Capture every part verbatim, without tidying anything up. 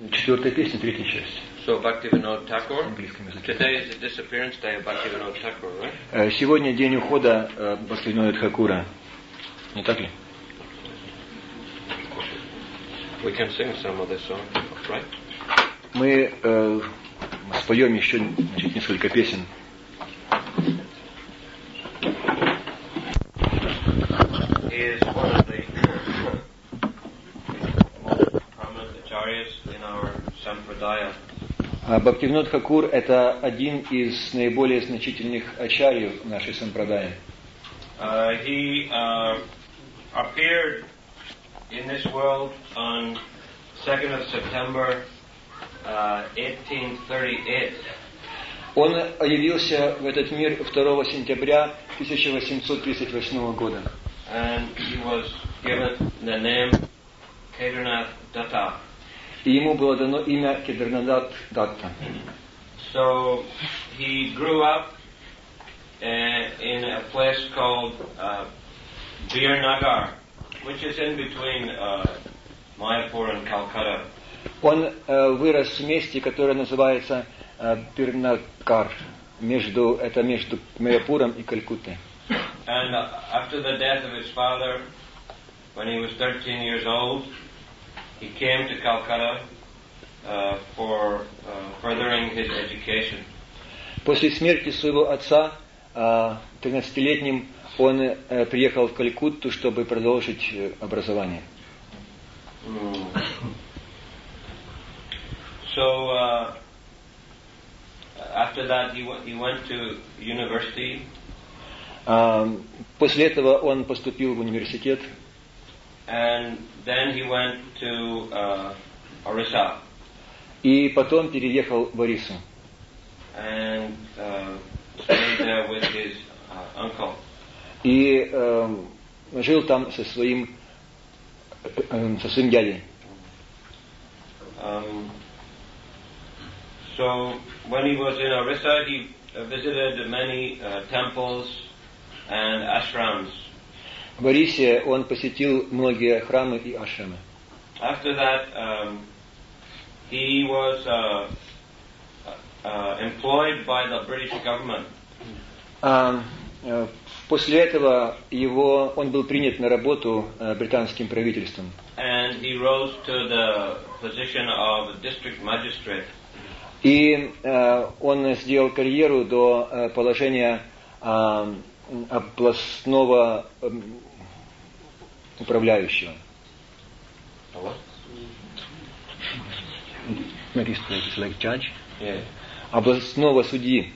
Четвертая песня, третья часть. So Bhaktivinoda Thakur. Today is the disappearance day of Bhaktivinoda Thakur, right? Сегодня день ухода Бхактивинода Тхакура. Не так ли? We can sing some of this song, right? Мы э, споем еще, значит, несколько песен. He is one of the most prominent acharyas in our sampradaya. Бхактивинод Тхакур – это один из наиболее значительных ачарьев нашей сампрадайи. Uh, he uh, appeared in this world on second of September uh, eighteen thirty-eight. Он явился в этот мир второго сентября тысяча восемьсот тридцать восьмого года. And he was given the name Kedarnath Datta. И ему было дано имя Кедарнадат Датта. So he grew up uh, in a place called uh, Birnagar, which is in between uh, Mayapur and Calcutta. Он э, вырос в месте, которое называется э, Бирнагар, между, это между Майяпуром и Калькуттой. And uh, after the death of his father, when he was thirteen years old, he came to Calcutta uh, for uh, furthering his education. После смерти своего отца, тринадцатилетним, он э, приехал в Калькутту, чтобы продолжить э, образование. Mm. So uh, after that, he, w- he went to university. Uh, после этого он поступил в университет. And then he went to uh, Orissa. И потом переехал в Орису. And uh, stayed there with his uh, uncle. И э, жил там со своим, э, со своим дядей. Um, so when he was in Orissa, he uh, visited many uh, temples and ashrams. В Орисе он посетил многие храмы и ашрамы. After that, um, he was uh, uh, employed by the British government. А, э, после этого его, он был принят на работу э, британским правительством. And he rose to the position of district magistrate. И э, он сделал карьеру до э, положения э, областного э, управляющего. What? Magistrate, like judge. Yeah. Областного судьи.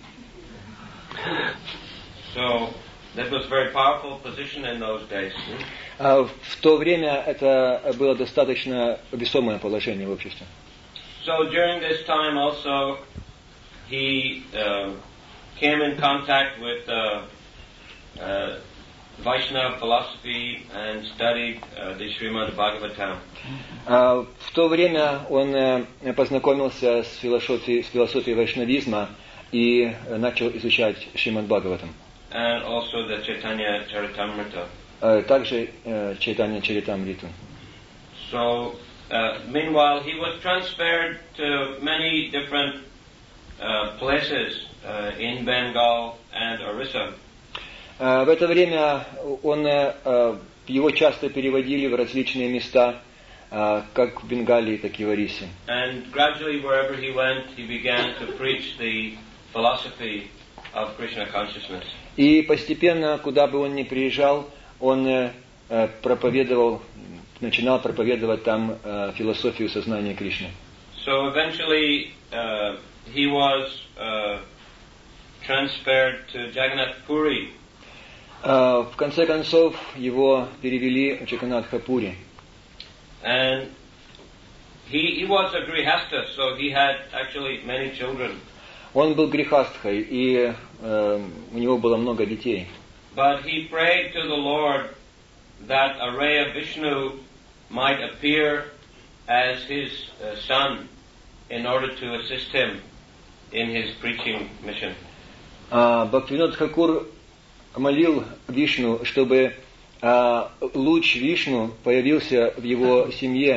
So that was a very powerful position in those days. А в то время это было достаточно весомое положение в обществе. So during this time also, he uh, came in contact with uh, uh, Vaishnava philosophy and studied uh, the Srimad Bhagavatam. А в то время он познакомился с философией, с философией вайшнавизма и начал изучать Шримад Бхагаватам. And also the Chaitanya Charitamrita. А также Чайтанья Чаритамриту. So, uh, meanwhile, he was transferred to many different uh, places uh, in Bengal and Orissa. В это время он, его часто переводили в различные места, как в Бенгалии, так и в Орисе. And gradually, wherever he went, he began to preach the philosophy of Krishna consciousness. И постепенно, куда бы он ни приезжал, он проповедовал, начинал проповедовать там философию сознания Кришны. So eventually, uh, he was uh, transferred to Jagannath Puri. В конце концов, его перевели в Джаганнатха-Пури. And he, he was a grihastha, so he had actually many children. Он был грехастхой, и э, у него было много детей. But he prayed to the Lord that a ray of Vishnu might appear as his uh, son in order to assist him in his preaching mission. А Бхактивинод Тхакур молил Вишну, чтобы а, луч Вишну появился в его семье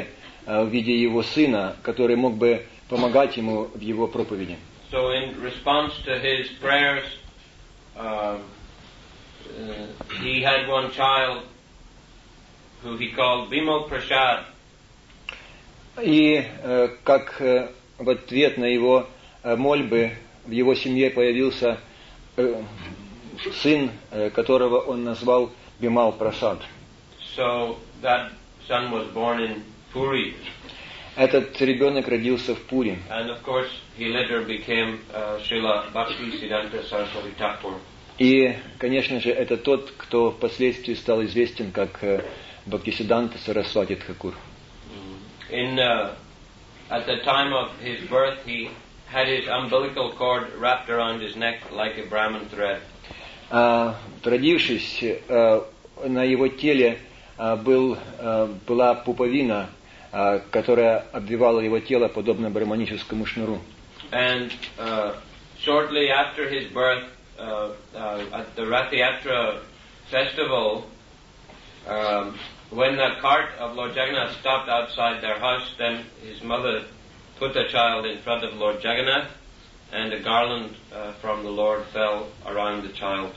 в виде его сына, который мог бы помогать ему в его проповеди. So in response to his prayers, uh, uh, he had one child who he called Bimal Prasad. И э, как э, в ответ на его э, мольбы в его семье появился э, сын, э, которого он назвал Бимал Прасад. So that son was born in Puri. Этот ребенок родился в Пури. And of course, he later became uh, Srila Bhaktisiddhanta Saraswati Thakur. И, конечно же, это тот, кто впоследствии стал известен как э, Бхактисиддханта Сарасвати Тхакур. In uh, at the time of his birth, he had his umbilical cord wrapped around his neck like a Brahman thread. А, родившись, э, на его теле э, был, э, была пуповина, э, которая обвивала его тело подобно брахманическому шнуру. And uh, shortly after his birth, uh, uh, at the Rath-yatra festival, um, when the cart of Lord Jagannath stopped outside their house, then his mother put the child in front of Lord Jagannath, and a garland uh, from the Lord fell around the child.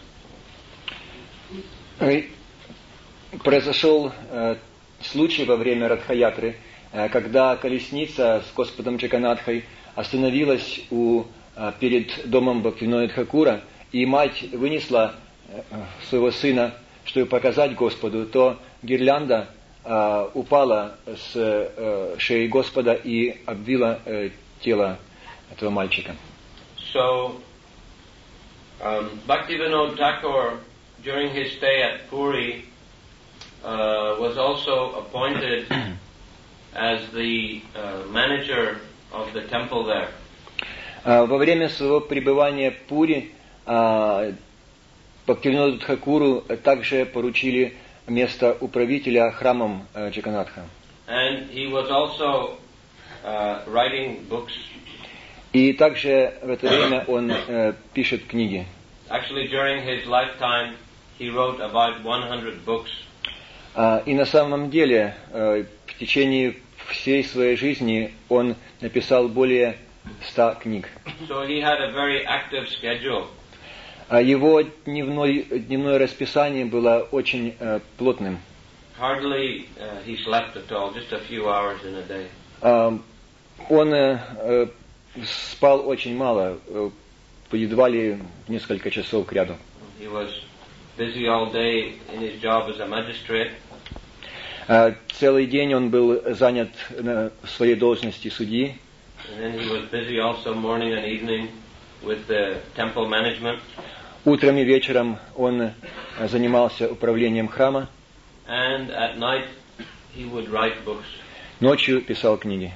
Произошел э, случай во время Радха-ятры, э, когда колесница с Господом Джаганатхой остановилась у, э, перед домом Бхактивинода Тхакура, и мать вынесла э, своего сына, чтобы показать Господу, то гирлянда э, упала с э, шеи Господа и обвила э, тело этого мальчика. So, um, Bhaktivinoda Thakur, during his stay at Puri, uh, was also appointed as the uh, manager of the temple there. Uh, во время своего пребывания в Пури uh, Бхактивиноду Тхакуру также поручили место управителя храмом uh, Джаганатха. And he was also uh, writing books. И также в это время он uh, пишет книги. Actually, during his lifetime, he wrote about one hundred books. Uh, и на самом деле, uh, в течение всей своей жизни он написал более ста книг. So he had a very active schedule. Uh, его дневной, дневное расписание было очень uh, плотным. Hardly uh, he slept at all, just a few hours in a day. Uh, он uh, спал очень мало, uh, едва ли несколько часов кряду. He was busy all day in his job as a magistrate. Uh, целый день он был занят на своей должности судьи. And then he was busy also morning and evening with the temple management. Утром и вечером он занимался управлением храма. And at night he would write books. Ночью писал книги.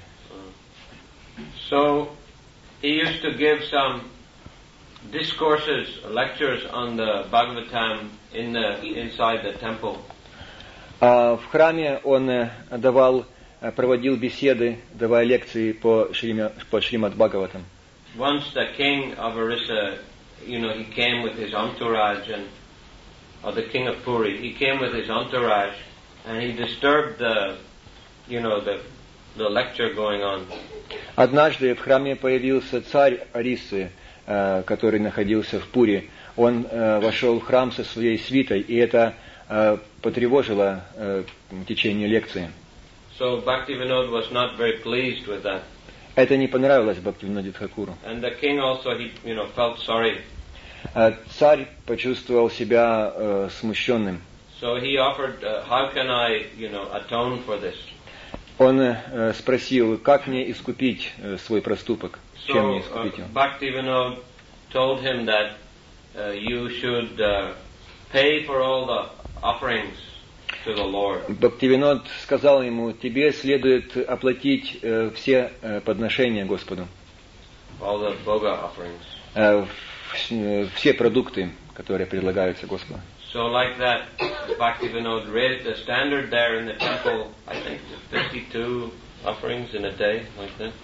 So he used to give some discourses, lectures on the Bhagavatam in the inside the temple. А в храме он давал, проводил беседы, давая лекции по Шрима, по Шримад Бхагаватам. Once the king of Orissa, you know, he came with his entourage, and or the king of Puri, he came with his entourage, and he disturbed the, you know, the the lecture going on. Однажды в храме появился царь Ориссы, который находился в Пури. Он вошел в храм со своей свитой, и это потревожило течение лекции. So Bhaktivinoda was not very pleased with that. Это не понравилось Бхактивиноде Тхакуру. And the king also, he, you know, felt sorry. Царь почувствовал себя э, смущенным. So he offered, uh, how can I, you know, atone for this? Он э, спросил, как мне искупить э, свой проступок, чем мне So искупить его. uh, Bhaktivinoda told him that uh, you should uh, pay for all the offerings to the Lord. Бхактивинод сказал ему, тебе следует оплатить э, все э, подношения Господу. All the bhoga offerings. Э, в, все продукты, которые предлагаются Господу. So like that, Bhaktivinoda raised the standard there in the temple, I think fifty-two offerings in a day, like that.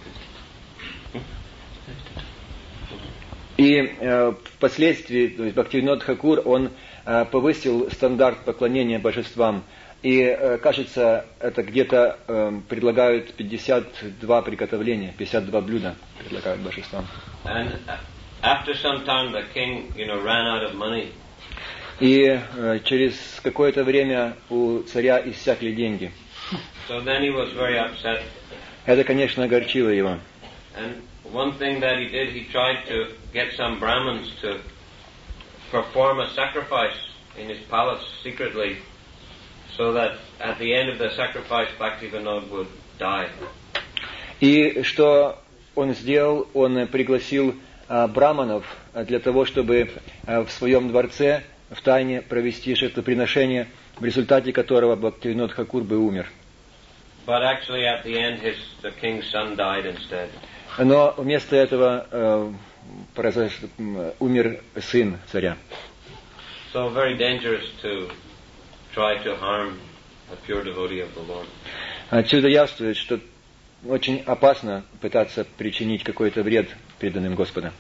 И э, впоследствии, то есть Бхактивинод Тхакур, он э, повысил стандарт поклонения божествам И, э, кажется, это где-то э, предлагают пятьдесят два приготовления, пятьдесят два блюда предлагают божествам. And after some time, the king, you know, ran out of money. И э, через какое-то время у царя иссякли деньги. So then he was very upset. Это, конечно, огорчило его. And one thing that he did, he tried to get some Brahmins to perform a sacrifice in his palace secretly, so that at the end of the sacrifice, Bhaktivinoda would die. И что он сделал? Он пригласил а, браманов для того, чтобы а, в своем дворце в тайне провести жертвоприношение, в результате которого Бхактивинод Тхакур бы умер. But actually, at the end, his the king's son died instead. Но вместо этого э, произош... умер сын царя. So very dangerous to try to harm a pure devotee of the Lord. Отсюда явствует, что очень опасно пытаться причинить какой-то вред преданным Господа.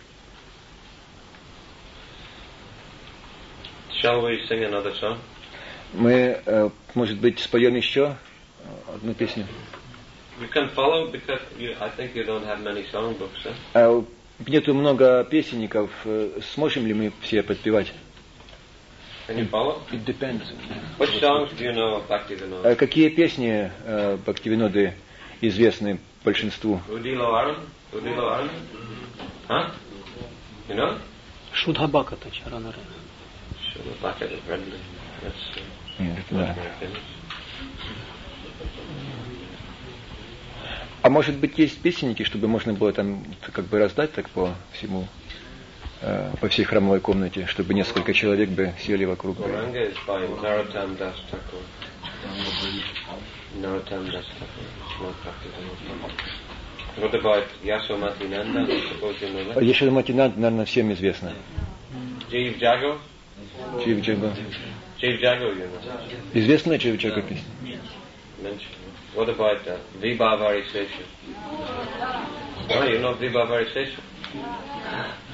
Shall we sing another song? Мы, э, может быть, споем еще одну песню? You can follow because you, I think you don't have many songbooks. Huh? А, нету много песенников. Сможем ли мы все подпевать? Can you follow? It depends. Which songs do you know of Bhaktivinoda? А какие песни э, Бхактивиноды известны большинству? Udilo Arun? Udilo Arun? Huh? You know? Шудхабака Тачаранара. Shudhabaka is friendly. That's uh, Нет, да. very famous. А может быть, есть песенники, чтобы можно было там как бы раздать так по всему, э, по всей храмовой комнате, чтобы несколько человек бы сели вокруг. Gauranga is by Narottam Das Thakur. Narottam Das Thakur. It's not Bhaktivinoda. What about Yasomati Nanda? I suppose you know that. Яшодамати-нанда, наверное, всем известно. Jeev Jago? Джив Джага. Jeev Jago, you know. Известна Джив Джага песня? Mention. What about uh, Vibhavari Sesha? Oh, you know Vibhavari Sesha?